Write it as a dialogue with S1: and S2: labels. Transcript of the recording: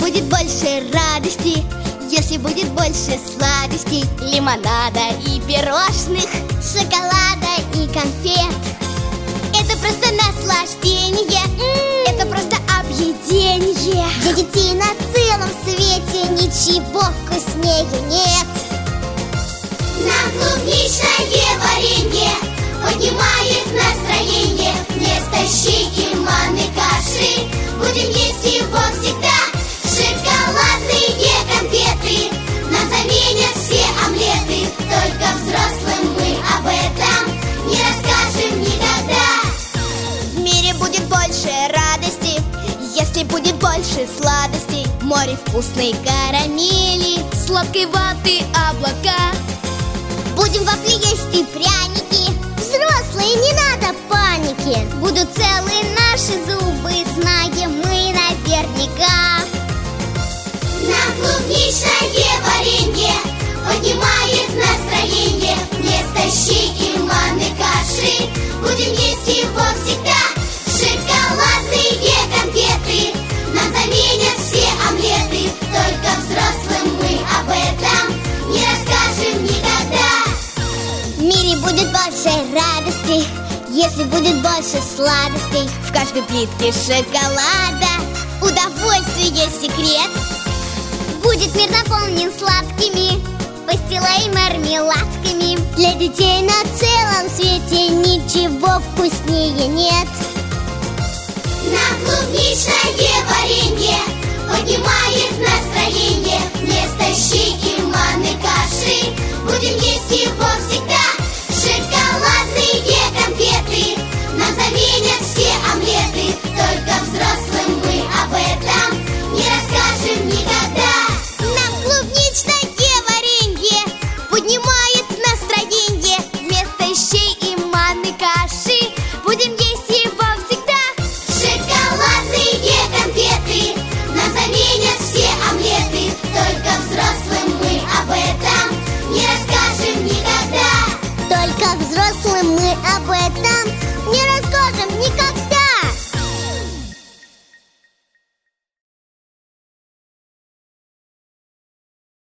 S1: будет больше радости, если будет больше сладостей, лимонада и пирожных, шоколада и конфет. Это просто наслаждение, это просто объедение.
S2: Для детей на целом свете ничего вкуснее нет.
S3: Нам клубничное варенье поднимает настроение. Вместо щей и манной каши будем есть его всегда. Шоколадные конфеты нам заменят все омлеты. Только взрослым мы об этом не расскажем никогда.
S1: В мире будет больше радости, если будет больше сладостей. Море вкусной карамели, сладкой ваты облака.
S2: Будем вафли есть и пряники. Взрослые, не надо паники. Будут целые наши зубы, знаем мы наверняка.
S3: Нам клубничное варенье поднимает настроение. Вместо щей и манной каши будем есть его всегда. Шоколадные конфеты нам заменят все омлеты. Только взрослым мы об этом не расскажем никогда.
S2: В мире будет больше радости, если будет больше сладостей.
S1: В каждой плитке шоколада удовольствие секрет.
S2: Будет мир наполнен сладкими пастилой и мармеладками. Для детей на целом свете ничего вкуснее нет.
S3: Нам клубничное варенье поднимает настроение. Вместо щей и манной каши будем есть его всегда. Шоколадные конфеты нам заменят все омлеты. Только взрослым мы об этом не расскажем никогда.
S1: Нам клубничное варенье поднимает настроение. Вместо щей и манной каши будем есть его всегда.
S3: Шоколадные конфеты нам заменят все омлеты. Только взрослым мы об этом не расскажем никогда.
S2: Только взрослым мы об этом